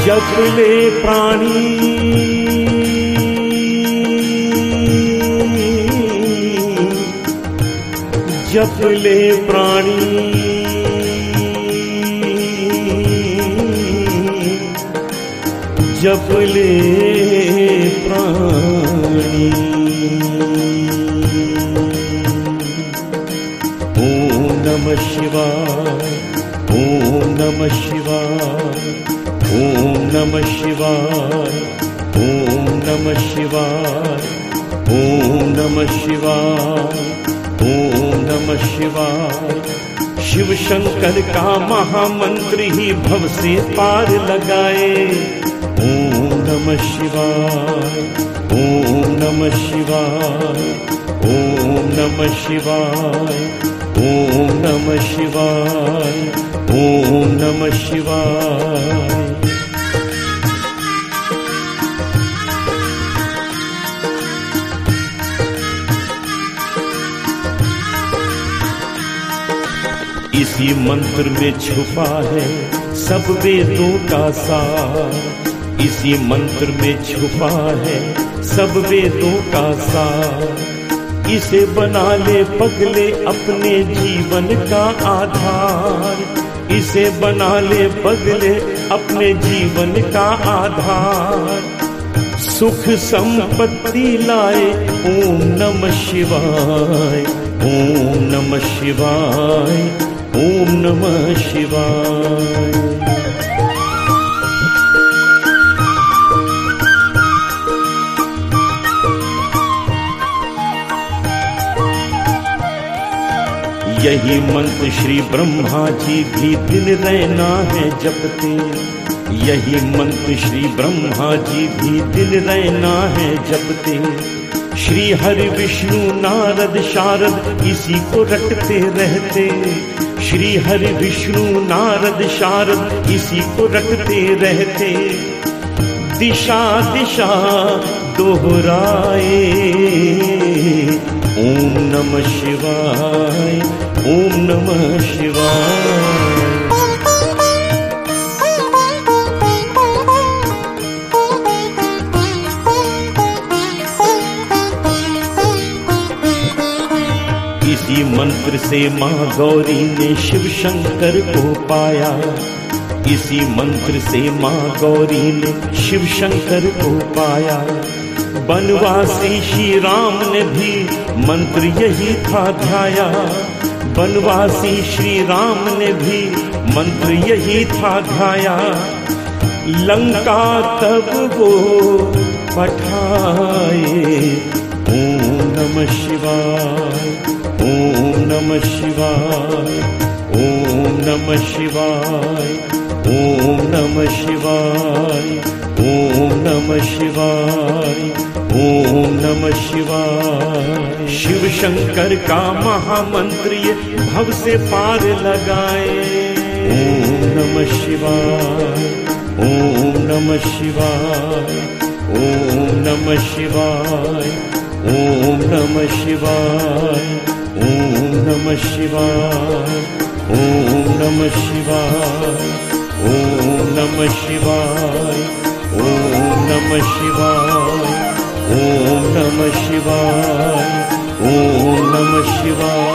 जप ले प्राणी जप ले प्राणी जप ले प्राणी। ओम नमः शिवाय ओम नमः शिवाय ओम नमः शिवाय ओम नमः शिवाय ओम नमः शिवाय ओम नमः शिवाय। शिव शंकर का महामंत्र ही भव से पार लगाए। ओम नमः शिवाय ओम नमः शिवाय ओम नमः शिवाय ओम नमः शिवाय ओम नमः शिवाय। इसी मंत्र में छुपा है सब वेदों का सार। इसी मंत्र में छुपा है सब वेदों का सार। इसे बना ले पगले अपने जीवन का आधार। इसे बना ले पगले अपने जीवन का आधार। सुख संपत्ति लाए ओम नमः शिवाय ओम नमः शिवाय ओम नमः शिवाय। यही मंत्र श्री ब्रह्मा जी भी दिन रहना है जपते। यही मंत्र श्री ब्रह्मा जी भी दिन रहना है जपते। श्री हरि विष्णु नारद शारद इसी को रटते रहते। श्री हरि विष्णु नारद शारद इसी को रटते रहते। दिशा दिशा दोहराए ओम नमः शिवाय ओम नमः शिवाय। इसी मंत्र से माँ गौरी ने शिव शंकर को पाया। इसी मंत्र से माँ गौरी ने शिव शंकर को पाया। बनवासी श्री राम ने भी मंत्र यही था ध्याया। बनवासी श्री राम ने भी मंत्र यही था ध्याया। लंका तब वो पठाए ओम नमः शिवाय ओम नमः शिवाय ओम नमः शिवाय ओम नमः शिवाय ओम नमः शिवाय ओम नमः शिवाय। शिव शंकर का महामंत्र ये भव से पार लगाए। ओम नमः शिवाय ओम नमः शिवाय ओम नमः शिवाय ओम नमः शिवाय ओम नमः शिवाय ओम नमः शिवाय ओम नमः शिवाय ओम नमः शिवाय ओम नमः शिवाय ओम नमः शिवाय।